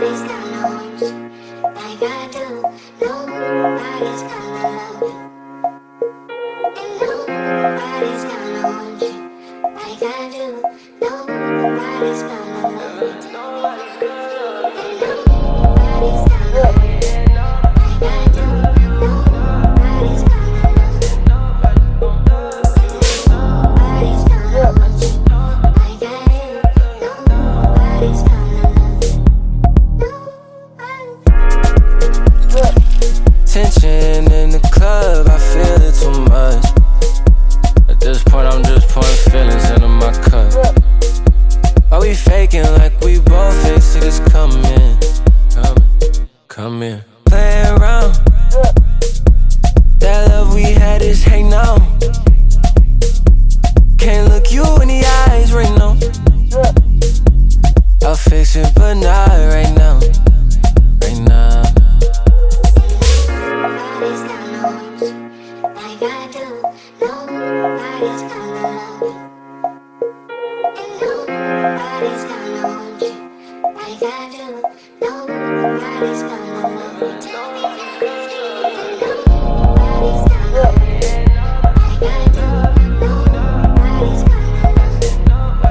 Nobody's gonna want you like I do. Nobody's gonna love you. And nobody's gonna want you like I do. Nobody's gonna love you. And nobody's gonna want you like I do. Nobody's gonna love you. Nobody's gonna want you like I do. Nobody's gonna love you. Tension in the club, I feel it too much. At this point, I'm just pouring feelings into my cup. Why we faking like we both fake? See this coming, come in. Play around. That love we had is hate now. Can't look you in the eyes right now. I'll fix it, but not right now. Right now. Nobody's gonna want you like I do. Nobody's gonna love you. And nobody's gonna want you like I do. Nobody's gonna love you. And nobody's gonna want you like I do. Nobody's gonna love you.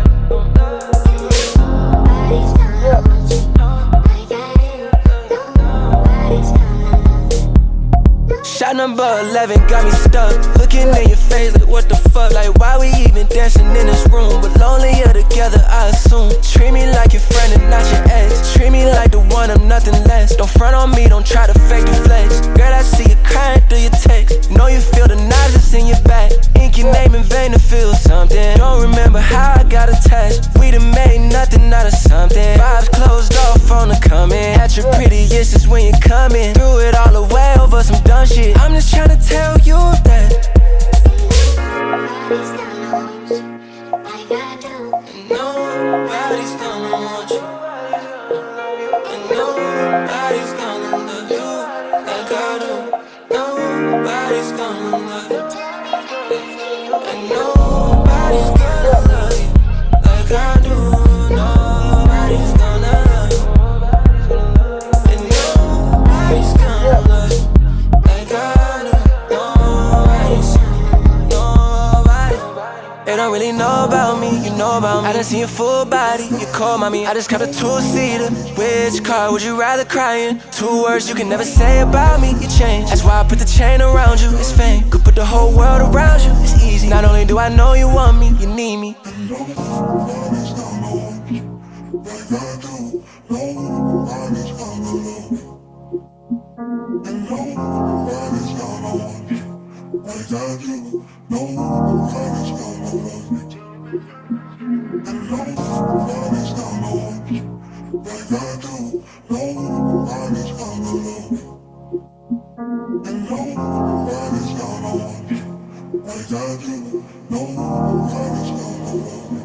Nobody's gonna want you like I do. Nobody's gonna love you. Shot number 11 got me stuck. Looking in your face like what the fuck. Like why we even dancing in this room? But lonelier together I assume. Treat me like your friend and not your ex. Treat me like the one, I'm nothing less. Don't front on me, don't try to fake the flex. Girl, I see you crying through your text. Know you feel the knives that's in your back. Ink your name in vain to feel something. Don't remember how I got attached. We done made nothing out of something. Vibes closed off on the coming. At your prettiest is when you're coming. Threw it all away over some dumb shit. I'm just trying to tell you that Nobody's gonna want you like I do. nobody's gonna want you. And nobody's gonna love you like I do. Nobody's gonna love you. And nobody's gonna love you like I do. Nobody's gonna love you. And nobody's gonna love you like I do. Nobody's nobody. They don't really know about me, you know about me. I done seen your full body, you call mommy. I just got a two-seater. Which car would you rather cry in? 2 words you can never say about me, you change. That's why I put the chain around you, it's fame. Could put the whole world around you, it's easy. Not only do I know you want me, you need me. Nobody's gonna want you like I do. Nobody's gonna love you. And nobody's gonna want you like I do. Nobody's gonna love you. And nobody's gonna want you like I do. Nobody's gonna love you. And nobody's gonna want you like I do. Nobody's gonna love you.